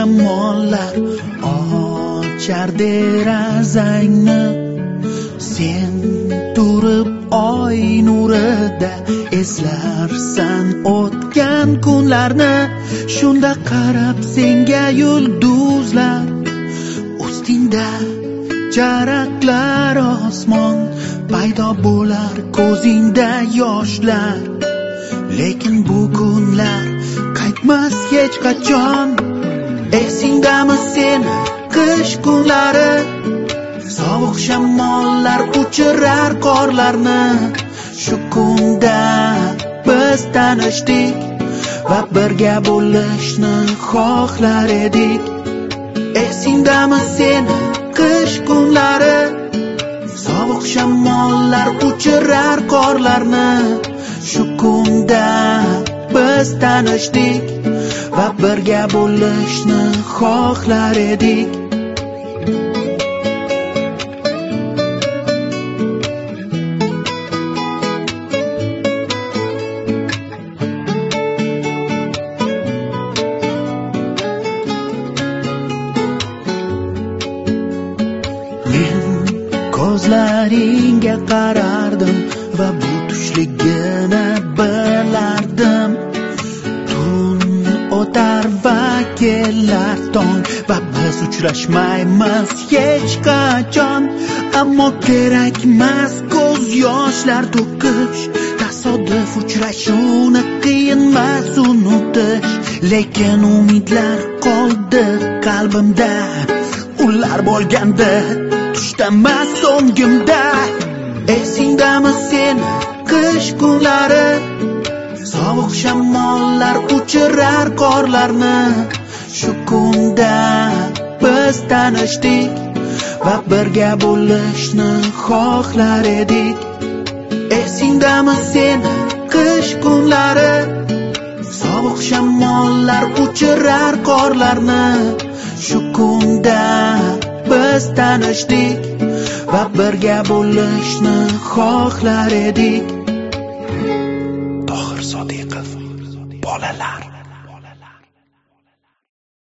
shamollar ochar derazangni. Sen turib oy nurida eslarsan o'tgan kunlarni. Shunda qarab senga yulduzlar, ustingda charaqlar osmon, paydo bo'lar ko'zingda yoshlar. Lekin bu kunlar qaytmas hech qachon. Esingdami seni qish kunlari, sovuq shamollar uchirar qorlarni. Shu kunda biz tanishdik va birga bo'lishni xohlar edik. Esingdami seni qish kunlari, sovuq shamollar uchirar qorlarni. Shu kunda biz tanishdik va birga bo'lishni xohlar edik. Men ko'zlaringga qarardim va bu tushligini bilardim. Tun o'tar va kelar tong va biz uchrashmaymiz hech qachon. Ammo kerakmas ko'z yoshlar to'kish, tasodif uchrashuvni qiyinmas unutish. Lekin umidlar qoldi qalbimda, ular bo'lganda tushdamas so'ngimda. Esingdami seni qish kunlari, sovuq shamollar uchirar qorlarni. Shu kunda biz tanishdik va birga bo'lishni xohlar edik. Esingdami seni qish kunlari, sovuq shamollar uchirar qorlarni. Shu kunda biz tanishdik va birga bo'lishni xohlar edik. Tohir Sodiqov, bolalar.